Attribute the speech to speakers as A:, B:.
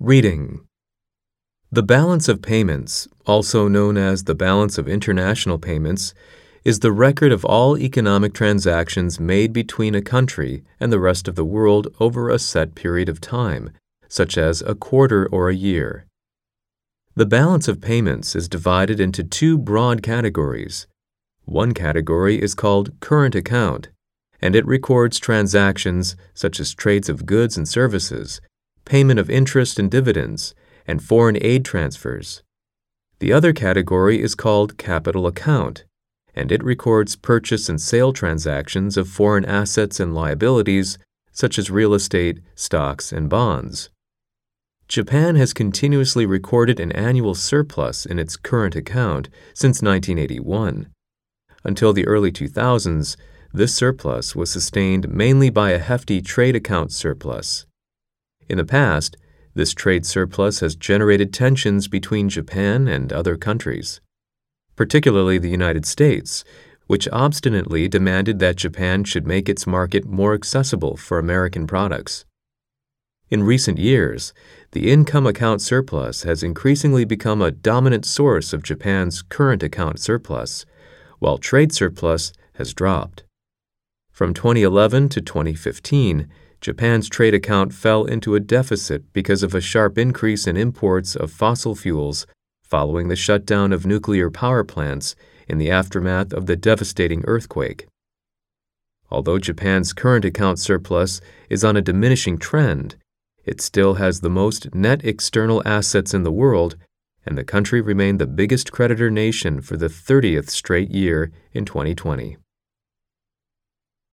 A: Reading. The balance of payments, also known as the balance of international payments, is the record of all economic transactions made between a country and the rest of the world over a set period of time, such as a quarter or a year. The balance of payments is divided into two broad categories. One category is called current account, and it records transactions such as trades of goods and services, payment of interest and dividends, and foreign aid transfers. The other category is called capital account, and it records purchase and sale transactions of foreign assets and liabilities such as real estate, stocks, and bonds. Japan has continuously recorded an annual surplus in its current account since 1981. Until the early 2000s, this surplus was sustained mainly by a hefty trade account surplus. In the past, this trade surplus has generated tensions between Japan and other countries, particularly the United States, which obstinately demanded that Japan should make its market more accessible for American products. In recent years, the income account surplus has increasingly become a dominant source of Japan's current account surplus, while trade surplus has dropped. From 2011 to 2015, Japan's trade account fell into a deficit because of a sharp increase in imports of fossil fuels following the shutdown of nuclear power plants in the aftermath of the devastating earthquake. Although Japan's current account surplus is on a diminishing trend, it still has the most net external assets in the world, and the country remained the biggest creditor nation for the 30th straight year in 2020.